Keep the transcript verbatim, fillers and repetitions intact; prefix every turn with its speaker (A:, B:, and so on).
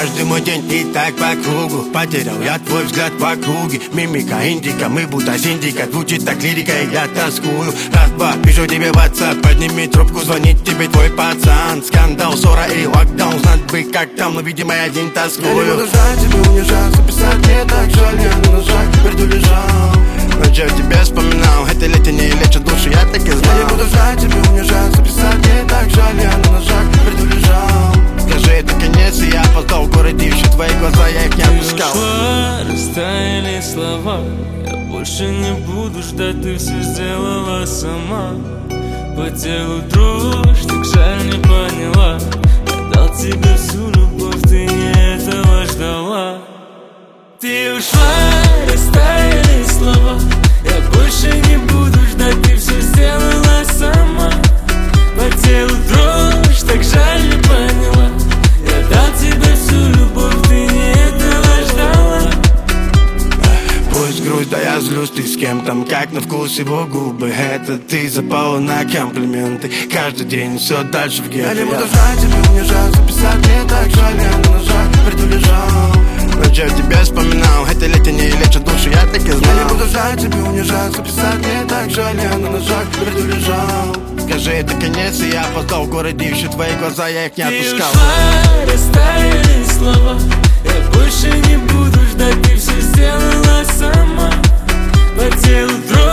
A: Каждый мой день и так по кругу. Потерял я твой взгляд в округе. Мимика, индика, мы будто синдикат. Звучит так лирика, и я тоскую. Раз, два, пишу тебе в WhatsApp. Подними трубку, звонит тебе твой пацан. Скандал, ссора и локдаун. Знать бы как там, но видимо я один тоскую.
B: Я не буду ждать тебя, унижаться, писать мне так жаль. Я на ножах приду лежал.
A: Ночью тебя вспоминал, это лето не лечит душу, я так и знал.
B: Я не буду ждать тебя, унижаться, писать мне так жаль. Я на ножах приду лежал.
A: Скажи, это конец, и я опоздал в городе, ищу твои глаза, я их не отпускал.
C: Ты ушла, растаяли слова. Я больше не буду ждать, ты все сделала сама. По телу дрожь, так жаль не поняла. Я дал тебе всю любовь, ты не этого ждала. Ты ушла, растаяли слова. Я больше не буду ждать, ты все сделала сама. По телу дрожь, так жаль не поняла. Я дал тебе всю любовь, ты не этого ждала.
A: Пусть грусть, да я злюсь, ты с кем там, как на вкус его губы. Это ты запала на комплименты. Каждый день все дальше в гетто.
B: Я не буду ждать тебя, унижаться, писать мне так жаль. Я на ножах приду лежал.
A: Ночью тебя вспоминал, это лето не лечит душу, я так и знал.
B: Я не буду ждать тебя, унижаться, писать мне так жаль. Я на ножах приду лежал.
A: Скажи, это конец, и я опоздал в городе, ищу твои глаза, я их не отпускал.
C: Ты ушла, растаяли слова. Я больше не буду ждать, ты все сделала сама. По телу дрожь.